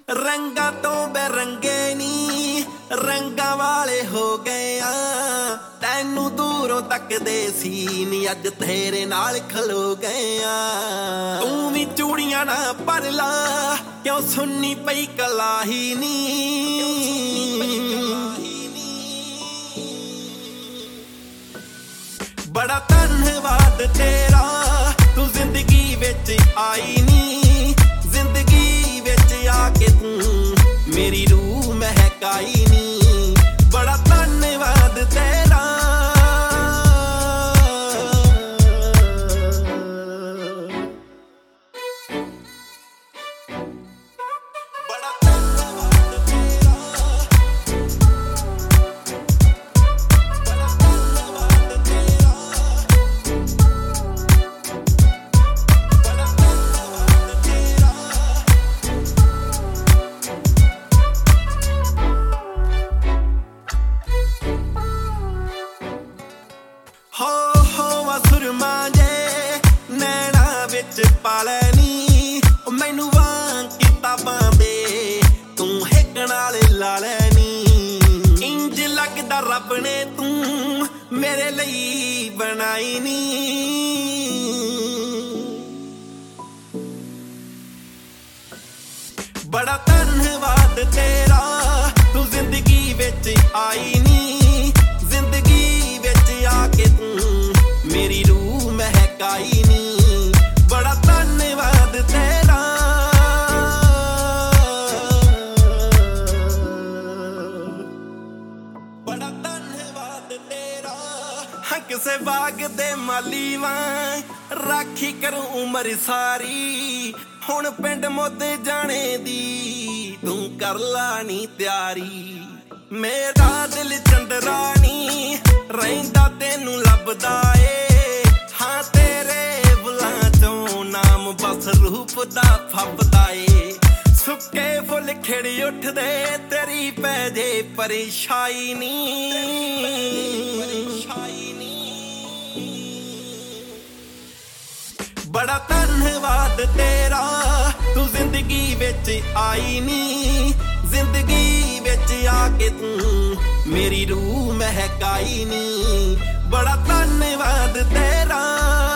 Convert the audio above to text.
रंगा तो बेरंगे नी रंगा वाले हो गए आ तैनू दूरों तकदे सी नी अज तेरे नाल खलो गए आ तू भी चूड़ियां ना भर ला क्यों सुन्नी पई कलाही नी बड़ा धन्नवाद तेरा तू जिंदगी विच आई नी जिंदगी विच आके तू मेरी रूह महकाई नी बड़ा धन्नवाद तेरा बड़ा धन्नवाद तेरा बड़ा धन्नवाद तेरा बड़ा धन्नवाद तेरा हो सुरमा जे नैना विच पालैनी मैनू वां किताबां दे तू हिक नाल ला लैनी इंज लगदा रब ने तू मेरे लई बनाई नी बड़ा धन्नवाद तेरा तू जिंदगी विच आई नी जिंदगी विच आके तू मेरी रूह महकाई नी बड़ा धन्नवाद तेरा बड़ा धन्नवाद तेरा हाँ किसे बाग दे माली वां राखी करूं उमर सारी हुण पिंड मुद जाने दी तू कर ला नी तैयारी मेरा दिल चंदरानी रहिंदा तेनू लभदा ए हाँ तेरे बुलां चों नाम बस रूप दा फबदा ए सुक्के फुल खिड़ उठदे तेरी पै जे परेशाई नी बड़ा धन्नवाद तेरा तू जिंदगी विच आई नी जिंदगी विच आके तू मेरी रूह महकाई नी बड़ा धन्नवाद तेरा।